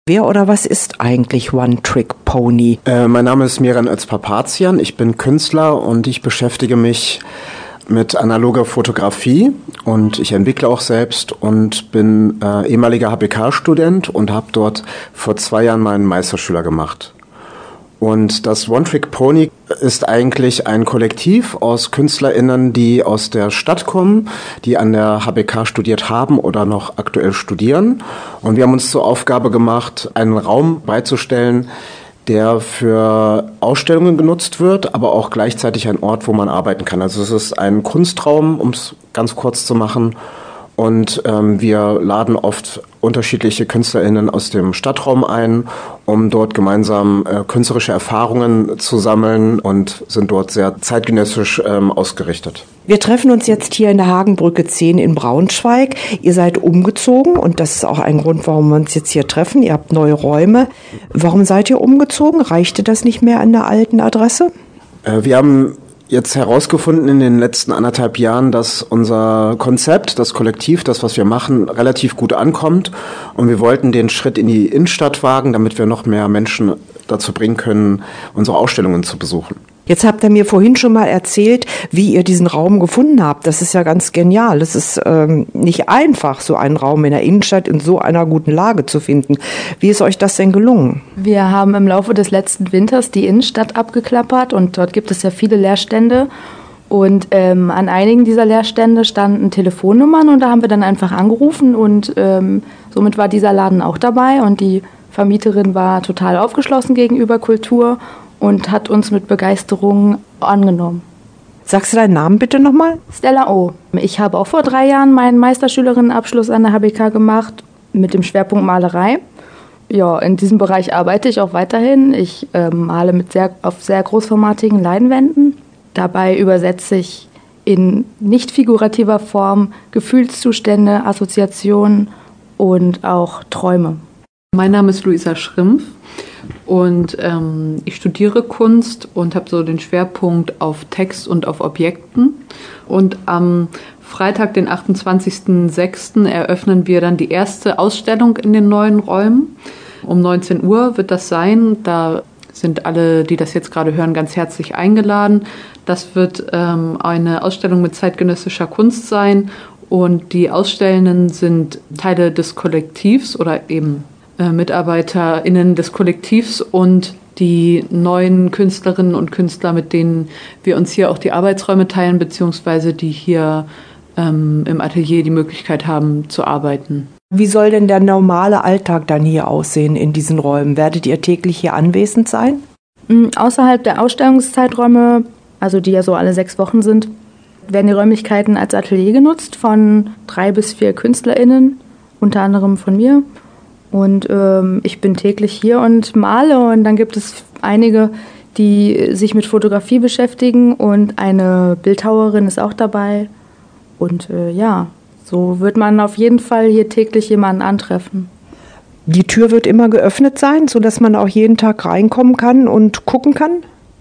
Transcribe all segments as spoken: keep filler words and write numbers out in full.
Wer oder was ist eigentlich One Trick Pony? Äh, mein Name ist Miran Özpapazian, ich bin Künstler und ich beschäftige mich mit analoger Fotografie und ich entwickle auch selbst und bin äh, ehemaliger H B K-Student und habe dort vor zwei Jahren meinen Meisterschüler gemacht. Und das One Trick Pony ist eigentlich ein Kollektiv aus KünstlerInnen, die aus der Stadt kommen, die an der H B K studiert haben oder noch aktuell studieren. Und wir haben uns zur Aufgabe gemacht, einen Raum bereitzustellen, der für Ausstellungen genutzt wird, aber auch gleichzeitig ein Ort, wo man arbeiten kann. Also es ist ein Kunstraum, um es ganz kurz zu machen. Und ähm, wir laden oft unterschiedliche KünstlerInnen aus dem Stadtraum ein, um dort gemeinsam äh, künstlerische Erfahrungen zu sammeln und sind dort sehr zeitgenössisch ähm, ausgerichtet. Wir treffen uns jetzt hier in der Hagenbrücke zehn in Braunschweig. Ihr seid umgezogen und das ist auch ein Grund, warum wir uns jetzt hier treffen. Ihr habt neue Räume. Warum seid ihr umgezogen? Reichte das nicht mehr an der alten Adresse? Äh, wir haben jetzt herausgefunden in den letzten anderthalb Jahren, dass unser Konzept, das Kollektiv, das, was wir machen, relativ gut ankommt. Und wir wollten den Schritt in die Innenstadt wagen, damit wir noch mehr Menschen dazu bringen können, unsere Ausstellungen zu besuchen. Jetzt habt ihr mir vorhin schon mal erzählt, wie ihr diesen Raum gefunden habt. Das ist ja ganz genial. Es ist ähm, nicht einfach, so einen Raum in der Innenstadt in so einer guten Lage zu finden. Wie ist euch das denn gelungen? Wir haben im Laufe des letzten Winters die Innenstadt abgeklappert und dort gibt es ja viele Leerstände. Und ähm, an einigen dieser Leerstände standen Telefonnummern und da haben wir dann einfach angerufen und ähm, somit war dieser Laden auch dabei und die Vermieterin war total aufgeschlossen gegenüber Kultur und hat uns mit Begeisterung angenommen. Sagst du deinen Namen bitte nochmal? Stella O. Ich habe auch vor drei Jahren meinen Meisterschülerinnenabschluss an der H B K gemacht mit dem Schwerpunkt Malerei. Ja, in diesem Bereich arbeite ich auch weiterhin. Ich äh, male mit sehr, auf sehr großformatigen Leinwänden. Dabei übersetze ich in nicht figurativer Form Gefühlszustände, Assoziationen und auch Träume. Mein Name ist Luisa Schrimpf. Und ähm, ich studiere Kunst und habe so den Schwerpunkt auf Text und auf Objekten. Und am Freitag, den achtundzwanzigsten sechsten eröffnen wir dann die erste Ausstellung in den neuen Räumen. Um neunzehn Uhr wird das sein. Da sind alle, die das jetzt gerade hören, ganz herzlich eingeladen. Das wird ähm, eine Ausstellung mit zeitgenössischer Kunst sein. Und die Ausstellenden sind Teile des Kollektivs oder eben MitarbeiterInnen des Kollektivs und die neuen Künstlerinnen und Künstler, mit denen wir uns hier auch die Arbeitsräume teilen, beziehungsweise die hier ähm, im Atelier die Möglichkeit haben zu arbeiten. Wie soll denn der normale Alltag dann hier aussehen in diesen Räumen? Werdet ihr täglich hier anwesend sein? Außerhalb der Ausstellungszeiträume, also die ja so alle sechs Wochen sind, werden die Räumlichkeiten als Atelier genutzt von drei bis vier KünstlerInnen, unter anderem von mir. Und ähm, ich bin täglich hier und male und dann gibt es einige, die sich mit Fotografie beschäftigen und eine Bildhauerin ist auch dabei. Und äh, ja, so wird man auf jeden Fall hier täglich jemanden antreffen. Die Tür wird immer geöffnet sein, sodass man auch jeden Tag reinkommen kann und gucken kann?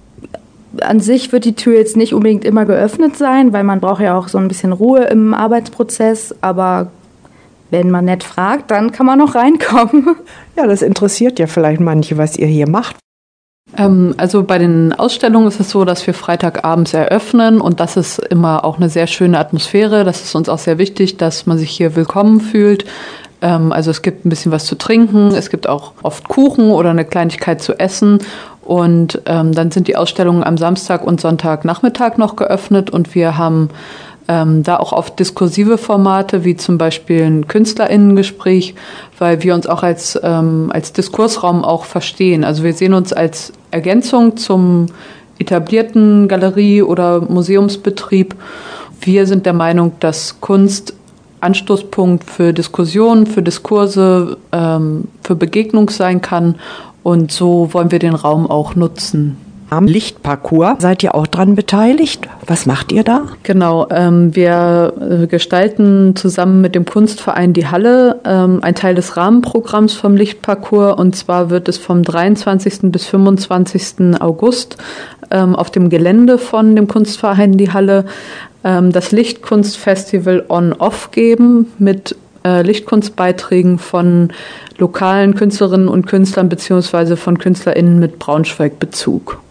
An sich wird die Tür jetzt nicht unbedingt immer geöffnet sein, weil man braucht ja auch so ein bisschen Ruhe im Arbeitsprozess, aber wenn man nett fragt, dann kann man noch reinkommen. Ja, das interessiert ja vielleicht manche, was ihr hier macht. Ähm, also bei den Ausstellungen ist es so, dass wir Freitagabends eröffnen und das ist immer auch eine sehr schöne Atmosphäre. Das ist uns auch sehr wichtig, dass man sich hier willkommen fühlt. Ähm, also es gibt ein bisschen was zu trinken, es gibt auch oft Kuchen oder eine Kleinigkeit zu essen. Und ähm, dann sind die Ausstellungen am Samstag und Sonntagnachmittag noch geöffnet und wir haben Ähm, da auch auf diskursive Formate, wie zum Beispiel ein KünstlerInnengespräch, weil wir uns auch als, ähm, als Diskursraum auch verstehen. Also wir sehen uns als Ergänzung zum etablierten Galerie- oder Museumsbetrieb. Wir sind der Meinung, dass Kunst Anstoßpunkt für Diskussionen, für Diskurse, ähm, für Begegnung sein kann und so wollen wir den Raum auch nutzen. Am Lichtparcours seid ihr auch dran beteiligt? Was macht ihr da? Genau, ähm, wir äh, gestalten zusammen mit dem Kunstverein Die Halle ähm, ein Teil des Rahmenprogramms vom Lichtparcours und zwar wird es vom dreiundzwanzigsten bis fünfundzwanzigsten August ähm, auf dem Gelände von dem Kunstverein Die Halle ähm, das Lichtkunstfestival On-Off geben mit äh, Lichtkunstbeiträgen von lokalen Künstlerinnen und Künstlern beziehungsweise von KünstlerInnen mit Braunschweig-Bezug.